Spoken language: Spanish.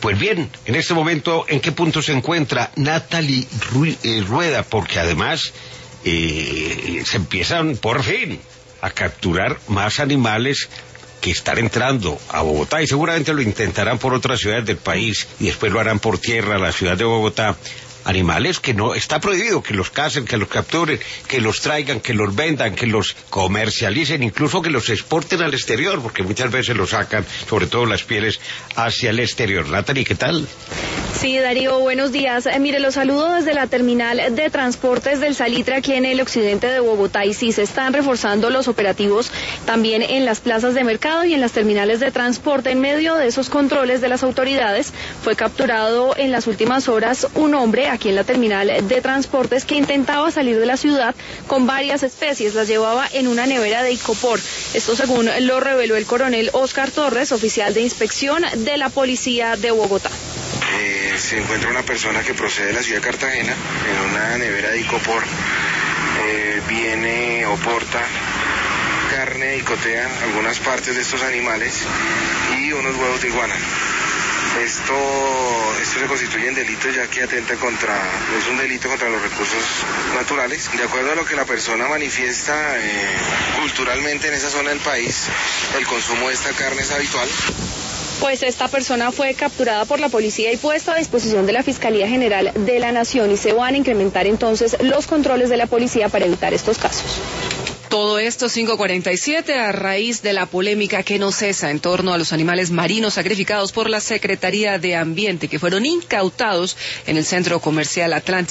Pues bien, en este momento, ¿en qué punto se encuentra Natalie Rueda? Porque además se empiezan por fin a capturar más animales que están entrando a Bogotá, y seguramente lo intentarán por otras ciudades del país y después lo harán por tierra a la ciudad de Bogotá. Animales que no está prohibido que los cacen, que los capturen, que los traigan, que los vendan, que los comercialicen, incluso que los exporten al exterior, porque muchas veces los sacan, sobre todo las pieles, hacia el exterior. Natalie, ¿qué tal? Sí, Darío, buenos días. Mire, los saludo desde la terminal de transportes del Salitre aquí en el occidente de Bogotá, y sí, se están reforzando los operativos también en las plazas de mercado y en las terminales de transporte. En medio de esos controles de las autoridades fue capturado en las últimas horas un hombre aquí en la terminal de transportes que intentaba salir de la ciudad con varias especies, las llevaba en una nevera de icopor. Esto según lo reveló el coronel Oscar Torres, oficial de inspección de la policía de Bogotá. Se encuentra una persona que procede de la ciudad de Cartagena en una nevera de icopor, viene o porta carne y cotea algunas partes de estos animales y unos huevos de iguana. Esto se constituye en delito, ya que es un delito contra los recursos naturales. De acuerdo a lo que la persona manifiesta, culturalmente en esa zona del país el consumo de esta carne es habitual. Pues esta persona fue capturada por la policía y puesta a disposición de la Fiscalía General de la Nación, y se van a incrementar entonces los controles de la policía para evitar estos casos. Todo esto 5:47 a raíz de la polémica que no cesa en torno a los animales marinos sacrificados por la Secretaría de Ambiente, que fueron incautados en el Centro Comercial Atlántico.